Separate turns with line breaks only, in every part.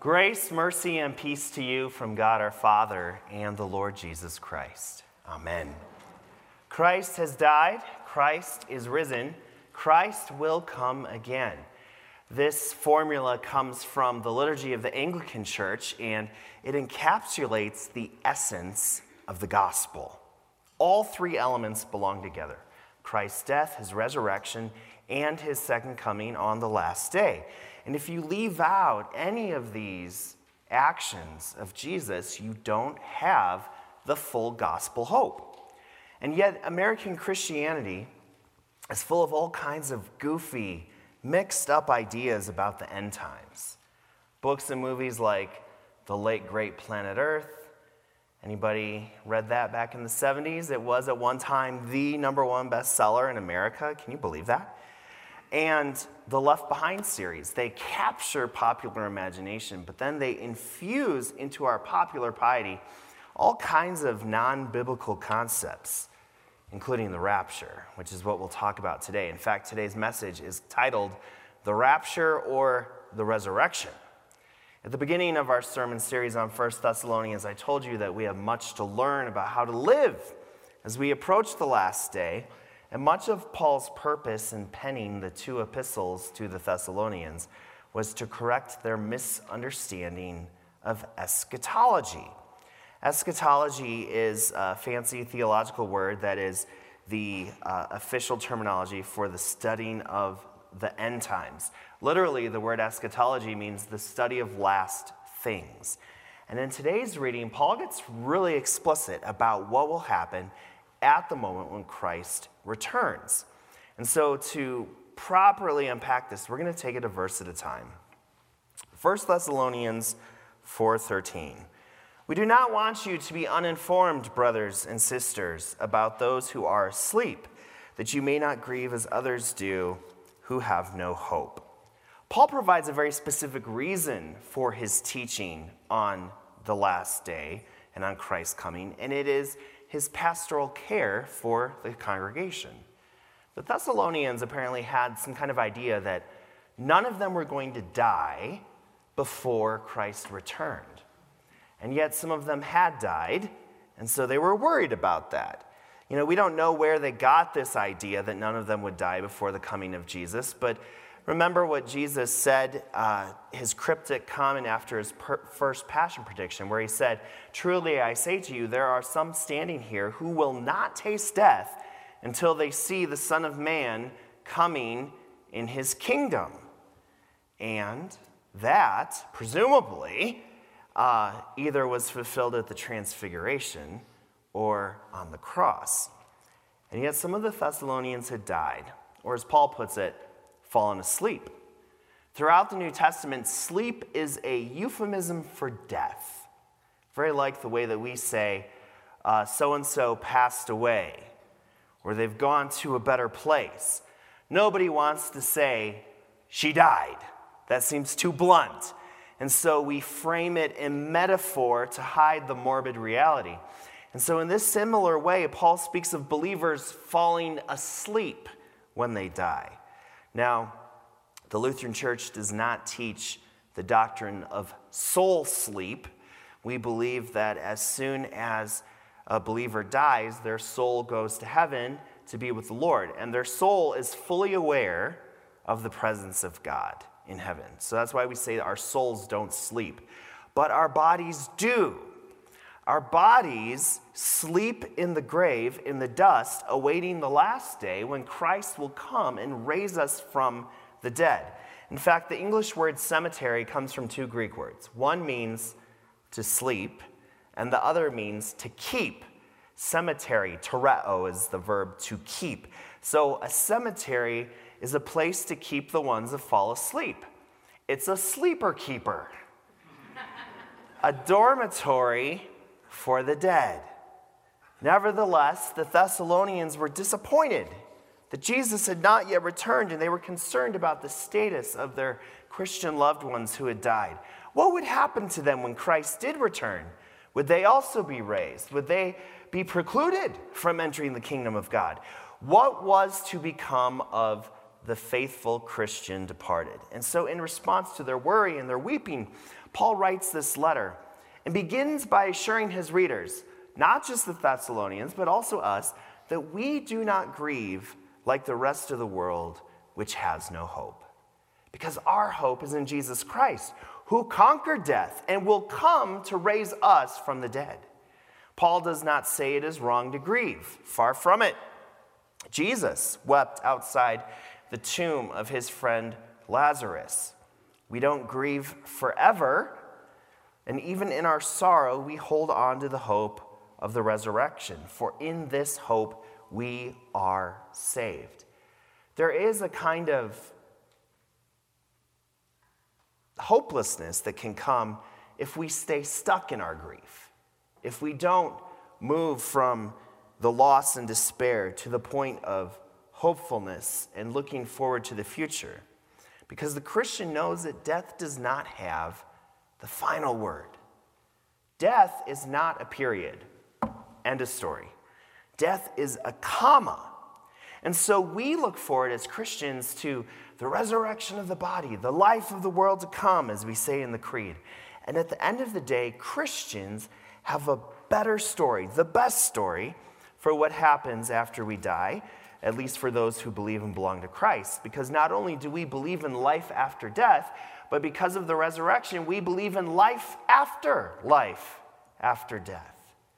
Grace, mercy, and peace to you from God our Father and the Lord Jesus Christ. Amen. Christ has died. Christ is risen. Christ will come again. This formula comes from the liturgy of the Anglican Church, and it encapsulates the essence of the gospel. All three elements belong together: Christ's death, his resurrection, and his second coming on the last day. And if you leave out any of these actions of Jesus, you don't have the full gospel hope. And yet, American Christianity is full of all kinds of goofy, mixed up ideas about the end times. Books and movies like The Late Great Planet Earth. Anybody read that back in the 70s? It was at one time the #1 bestseller in America. Can you believe that? And the Left Behind series. They capture popular imagination, but then they infuse into our popular piety all kinds of non-biblical concepts, including the rapture, which is what we'll talk about today. In fact, today's message is titled The Rapture or the Resurrection. At the beginning of our sermon series on 1 Thessalonians, I told you that we have much to learn about how to live as we approach the last day. And much of Paul's purpose in penning the two epistles to the Thessalonians was to correct their misunderstanding of eschatology. Eschatology is a fancy theological word that is the official terminology for the studying of the end times. Literally, the word eschatology means the study of last things. And in today's reading, Paul gets really explicit about what will happen at the moment when Christ returns. And so to properly unpack this, we're going to take it a verse at a time. 1 Thessalonians 4:13. We do not want you to be uninformed, brothers and sisters, about those who are asleep, that you may not grieve as others do who have no hope. Paul provides a very specific reason for his teaching on the last day and on Christ's coming, and it is his pastoral care for the congregation. The Thessalonians apparently had some kind of idea that none of them were going to die before Christ returned. And yet some of them had died, and so they were worried about that. You know, we don't know where they got this idea that none of them would die before the coming of Jesus, but remember what Jesus said, his cryptic comment after his first passion prediction, where he said, "Truly I say to you, there are some standing here who will not taste death until they see the Son of Man coming in his kingdom." And that, presumably, either was fulfilled at the Transfiguration or on the cross. And yet some of the Thessalonians had died, or as Paul puts it, fallen asleep. Throughout the New Testament, sleep is a euphemism for death. Very like the way that we say, so-and-so passed away, or they've gone to a better place. Nobody wants to say, she died. That seems too blunt. And so we frame it in metaphor to hide the morbid reality. And so in this similar way, Paul speaks of believers falling asleep when they die. Now, the Lutheran Church does not teach the doctrine of soul sleep. We believe that as soon as a believer dies, their soul goes to heaven to be with the Lord, and their soul is fully aware of the presence of God in heaven. So that's why we say that our souls don't sleep, but our bodies do. Our bodies sleep in the grave, in the dust, awaiting the last day when Christ will come and raise us from the dead. In fact, the English word cemetery comes from two Greek words. One means to sleep, and the other means to keep. Cemetery, tereo, is the verb to keep. So a cemetery is a place to keep the ones that fall asleep. It's a sleeper keeper. A dormitory for the dead. Nevertheless, the Thessalonians were disappointed that Jesus had not yet returned, and they were concerned about the status of their Christian loved ones who had died. What would happen to them when Christ did return? Would they also be raised? Would they be precluded from entering the kingdom of God? What was to become of the faithful Christian departed. And so in response to their worry and their weeping, Paul writes this letter and begins by assuring his readers, not just the Thessalonians, but also us, that we do not grieve like the rest of the world, which has no hope. Because our hope is in Jesus Christ, who conquered death and will come to raise us from the dead. Paul does not say it is wrong to grieve. Far from it. Jesus wept outside the tomb of his friend Lazarus. We don't grieve forever, and even in our sorrow, we hold on to the hope of the resurrection. For in this hope, we are saved. There is a kind of hopelessness that can come if we stay stuck in our grief. If we don't move from the loss and despair to the point of hopefulness and looking forward to the future. Because the Christian knows that death does not have the final word. Death is not a period. End of story. Death is a comma. And so we look forward as Christians to the resurrection of the body, the life of the world to come, as we say in the Creed. And at the end of the day, Christians have a better story, the best story, for what happens after we die, at least for those who believe and belong to Christ. Because not only do we believe in life after death, but because of the resurrection, we believe in life after death.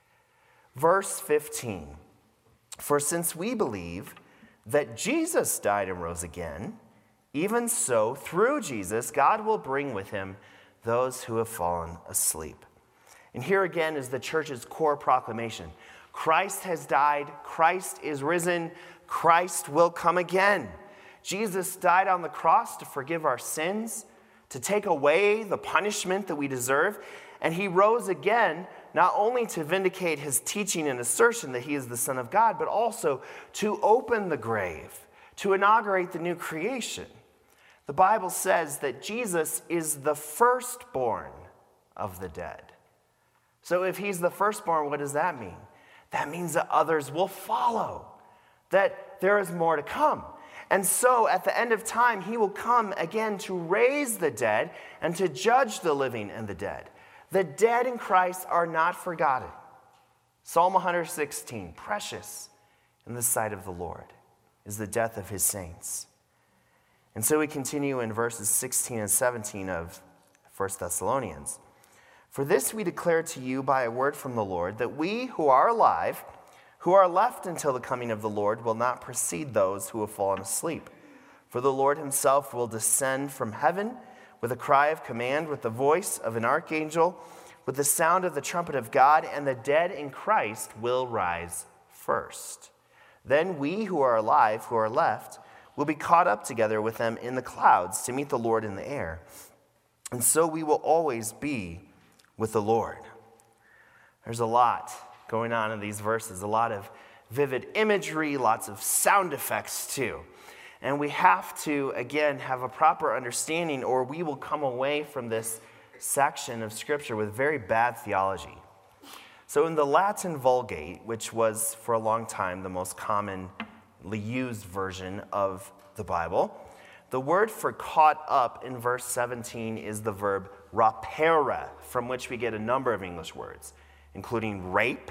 Verse 15, for since we believe that Jesus died and rose again, even so, through Jesus, God will bring with him those who have fallen asleep. And here again is the church's core proclamation. Christ has died, Christ is risen, Christ will come again. Jesus died on the cross to forgive our sins, to take away the punishment that we deserve, and he rose again not only to vindicate his teaching and assertion that he is the Son of God, but also to open the grave, to inaugurate the new creation. The Bible says that Jesus is the firstborn of the dead. So if he's the firstborn, what does that mean? That means that others will follow, that there is more to come. And so at the end of time, he will come again to raise the dead and to judge the living and the dead. The dead in Christ are not forgotten. Psalm 116, precious in the sight of the Lord is the death of his saints. And so we continue in verses 16 and 17 of 1 Thessalonians. For this we declare to you by a word from the Lord, that we who are alive, who are left until the coming of the Lord, will not precede those who have fallen asleep. For the Lord himself will descend from heaven with a cry of command, with the voice of an archangel, with the sound of the trumpet of God, and the dead in Christ will rise first. Then we who are alive, who are left, will be caught up together with them in the clouds to meet the Lord in the air. And so we will always be with the Lord. There's a lot going on in these verses, a lot of vivid imagery, lots of sound effects too. And we have to, again, have a proper understanding, or we will come away from this section of Scripture with very bad theology. So in the Latin Vulgate, which was for a long time the most commonly used version of the Bible, the word for caught up in verse 17 is the verb rapere, from which we get a number of English words, including rape,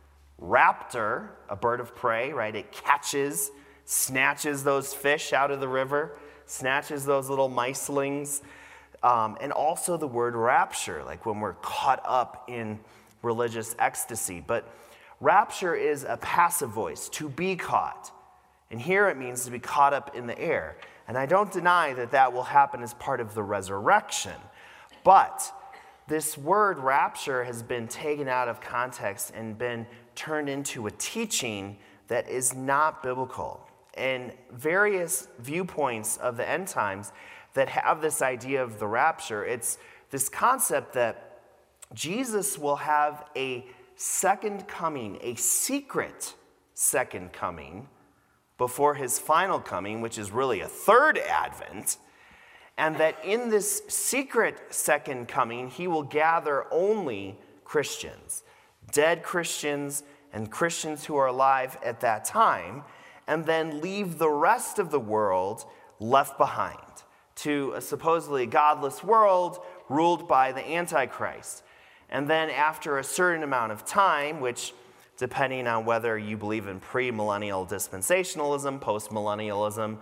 raptor, a bird of prey, right? It catches, snatches those fish out of the river, snatches those little micelings, and also the word rapture, like when we're caught up in religious ecstasy. But rapture is a passive voice, to be caught. And here it means to be caught up in the air. And I don't deny that that will happen as part of the resurrection. But this word rapture has been taken out of context and been turned into a teaching that is not biblical. And various viewpoints of the end times that have this idea of the rapture, it's this concept that Jesus will have a second coming, a secret second coming, before his final coming, which is really a third advent, and that in this secret second coming, he will gather only Christians, dead Christians and Christians who are alive at that time, and then leave the rest of the world left behind to a supposedly godless world ruled by the Antichrist. And then after a certain amount of time, which depending on whether you believe in premillennial dispensationalism, postmillennialism,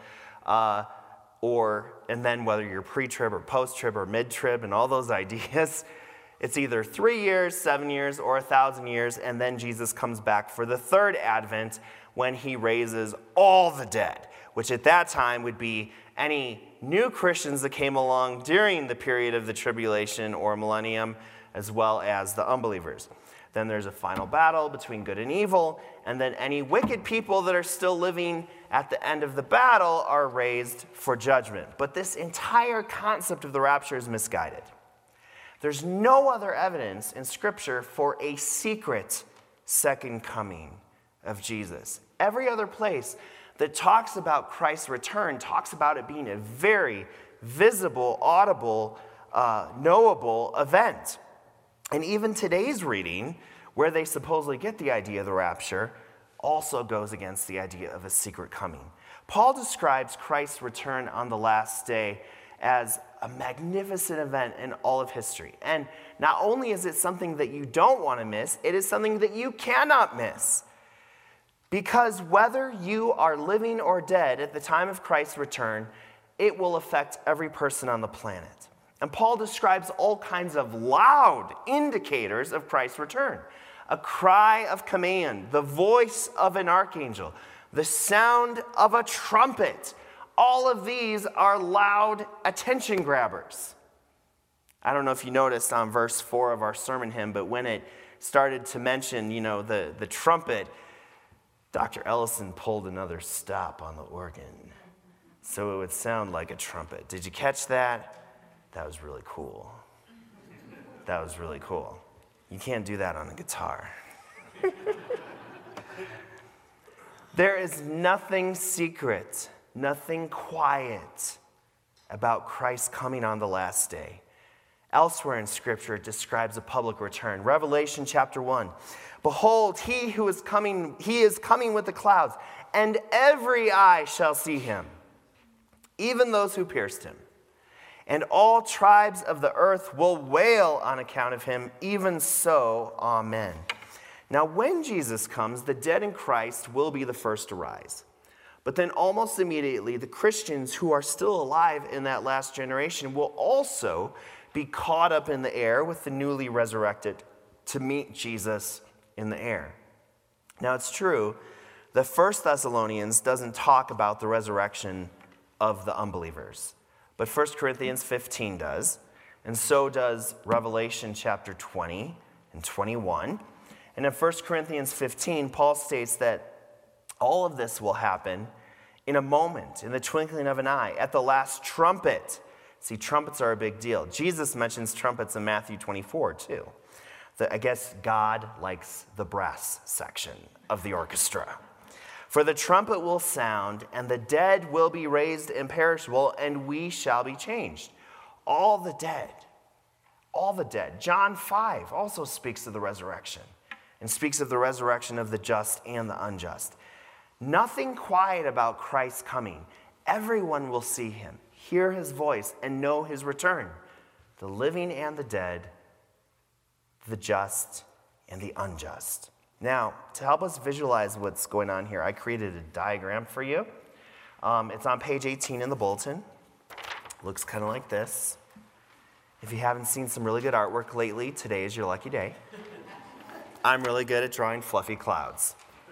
and then whether you're pre-trib or post-trib or mid-trib and all those ideas, it's either 3 years, 7 years, or 1,000 years, and then Jesus comes back for the third advent when he raises all the dead, which at that time would be any new Christians that came along during the period of the tribulation or millennium, as well as the unbelievers. Then there's a final battle between good and evil, and then any wicked people that are still living at the end of the battle are raised for judgment. But this entire concept of the rapture is misguided. There's no other evidence in Scripture for a secret second coming of Jesus. Every other place that talks about Christ's return talks about it being a very visible, audible, knowable event. And even today's reading, where they supposedly get the idea of the rapture, also goes against the idea of a secret coming. Paul describes Christ's return on the last day as a magnificent event in all of history. And not only is it something that you don't want to miss, it is something that you cannot miss. Because whether you are living or dead at the time of Christ's return, it will affect every person on the planet. And Paul describes all kinds of loud indicators of Christ's return. A cry of command, the voice of an archangel, the sound of a trumpet. All of these are loud attention grabbers. I don't know if you noticed on verse 4 of our sermon hymn, but when it started to mention, the trumpet, Dr. Ellison pulled another stop on the organ so it would sound like a trumpet. Did you catch that? That was really cool. That was really cool. You can't do that on a guitar. There is nothing secret, nothing quiet about Christ coming on the last day. Elsewhere in Scripture, it describes a public return. Revelation chapter 1. Behold, he is coming with the clouds, and every eye shall see him, even those who pierced him. And all tribes of the earth will wail on account of him, even so, amen. Now, when Jesus comes, the dead in Christ will be the first to rise. But then almost immediately, the Christians who are still alive in that last generation will also be caught up in the air with the newly resurrected to meet Jesus in the air. Now, it's true that 1 Thessalonians doesn't talk about the resurrection of the unbelievers. But 1 Corinthians 15 does, and so does Revelation chapter 20 and 21. And in 1 Corinthians 15, Paul states that all of this will happen in a moment, in the twinkling of an eye, at the last trumpet. See, trumpets are a big deal. Jesus mentions trumpets in Matthew 24 too. I guess God likes the brass section of the orchestra. For the trumpet will sound, and the dead will be raised imperishable, and we shall be changed. All the dead. John 5 also speaks of the resurrection, and speaks of the resurrection of the just and the unjust. Nothing quiet about Christ's coming. Everyone will see him, hear his voice, and know his return. The living and the dead, the just and the unjust. Now, to help us visualize what's going on here, I created a diagram for you. It's on page 18 in the bulletin. Looks kind of like this. If you haven't seen some really good artwork lately, today is your lucky day. I'm really good at drawing fluffy clouds.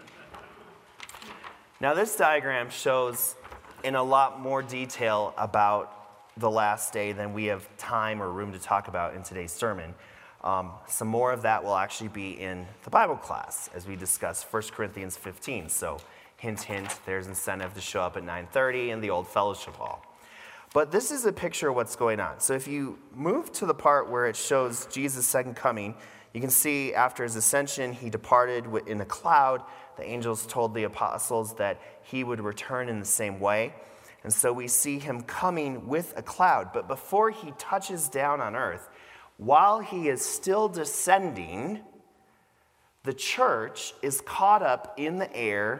Now, this diagram shows in a lot more detail about the last day than we have time or room to talk about in today's sermon. Some more of that will actually be in the Bible class as we discuss 1 Corinthians 15. So hint, hint, there's incentive to show up at 9:30 in the old fellowship hall. But this is a picture of what's going on. So if you move to the part where it shows Jesus' second coming, you can see after his ascension, he departed in a cloud. The angels told the apostles that he would return in the same way. And so we see him coming with a cloud. But before he touches down on earth, while he is still descending, the church is caught up in the air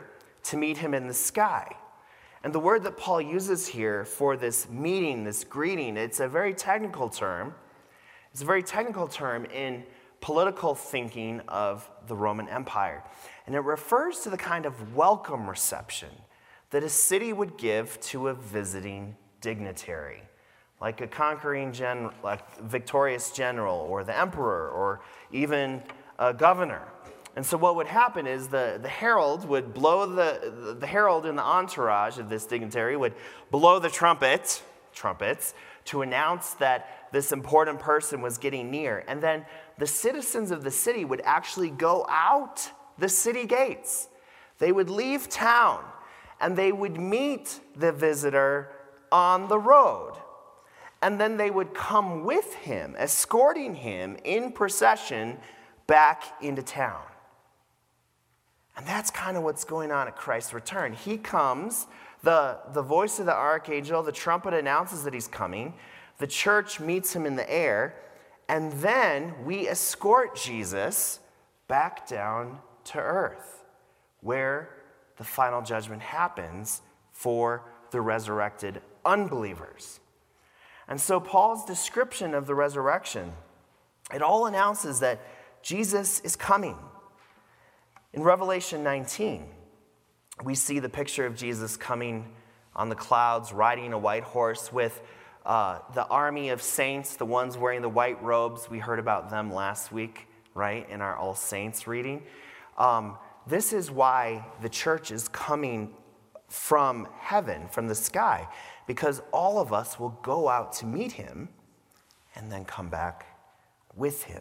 to meet him in the sky. And the word that Paul uses here for this meeting, this greeting, it's a very technical term. It's a very technical term in political thinking of the Roman Empire. And it refers to the kind of welcome reception that a city would give to a visiting dignitary, like a conquering general, like victorious general, or the emperor, or even a governor. And so what would happen is the herald would blow the herald in the entourage of this dignitary would blow the trumpets to announce that this important person was getting near. And then the citizens of the city would actually go out the city gates. They would leave town and they would meet the visitor on the road. And then they would come with him, escorting him in procession back into town. And that's kind of what's going on at Christ's return. He comes, the voice of the archangel, the trumpet announces that he's coming. The church meets him in the air. And then we escort Jesus back down to earth, where the final judgment happens for the resurrected unbelievers. And so Paul's description of the resurrection, it all announces that Jesus is coming. In Revelation 19, we see the picture of Jesus coming on the clouds, riding a white horse with the army of saints, the ones wearing the white robes. We heard about them last week, right, in our All Saints reading. This is why the church is coming from heaven, from the sky, because all of us will go out to meet him and then come back with him.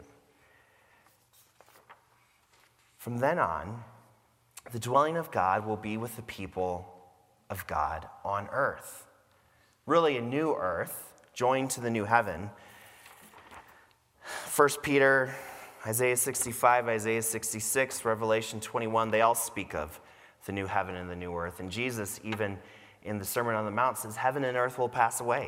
From then on, the dwelling of God will be with the people of God on earth. Really a new earth, joined to the new heaven. 1 Peter, Isaiah 65, Isaiah 66, Revelation 21, they all speak of the new heaven and the new earth. And Jesus, even in the Sermon on the Mount, says heaven and earth will pass away.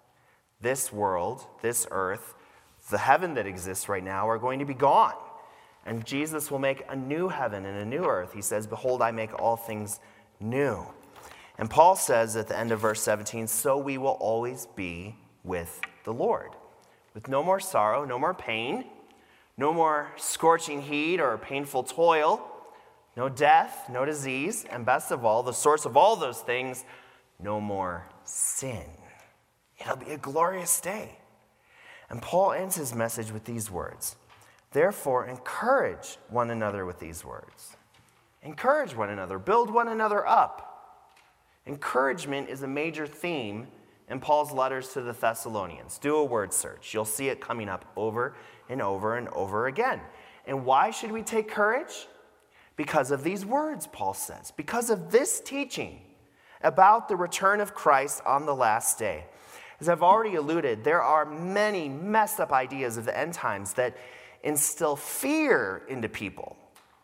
This world, this earth, the heaven that exists right now are going to be gone. And Jesus will make a new heaven and a new earth. He says, behold, I make all things new. And Paul says at the end of verse 17, so we will always be with the Lord. With no more sorrow, no more pain, no more scorching heat or painful toil, no death, no disease, and best of all, the source of all those things, no more sin. It'll be a glorious day. And Paul ends his message with these words. Therefore, encourage one another with these words. Encourage one another. Build one another up. Encouragement is a major theme in Paul's letters to the Thessalonians. Do a word search. You'll see it coming up over and over and over again. And why should we take courage? Because of these words, Paul says. Because of this teaching about the return of Christ on the last day. As I've already alluded, there are many messed up ideas of the end times that instill fear into people.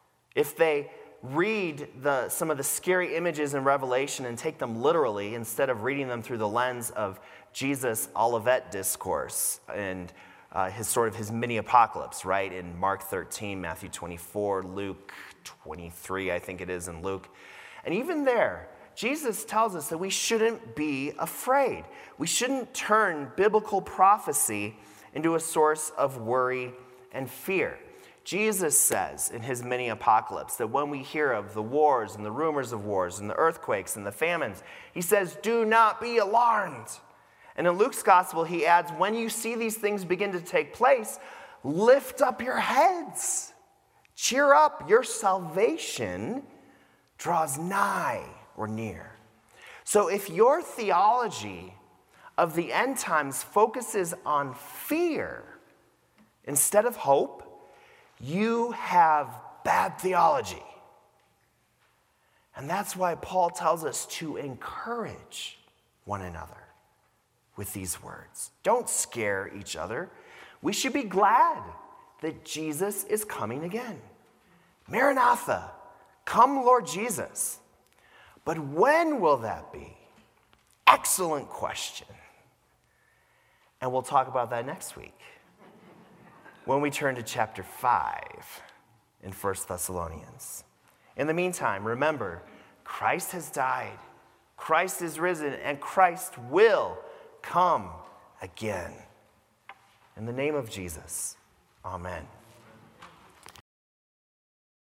If they read some of the scary images in Revelation and take them literally instead of reading them through the lens of Jesus' Olivet discourse and his mini apocalypse, right? In Mark 13, Matthew 24, Luke 23, I think it is in Luke. And even there, Jesus tells us that we shouldn't be afraid. We shouldn't turn biblical prophecy into a source of worry and fear. Jesus says in his mini apocalypse that when we hear of the wars and the rumors of wars and the earthquakes and the famines, he says, do not be alarmed. And in Luke's gospel, he adds, when you see these things begin to take place, lift up your heads. Cheer up, your salvation draws nigh or near. So if your theology of the end times focuses on fear instead of hope, you have bad theology. And that's why Paul tells us to encourage one another with these words. Don't scare each other. We should be glad that Jesus is coming again. Maranatha, come Lord Jesus. But when will that be? Excellent question. And we'll talk about that next week when we turn to chapter 5 in 1 Thessalonians. In the meantime, remember, Christ has died, Christ is risen, and Christ will come again. In the name of Jesus, amen.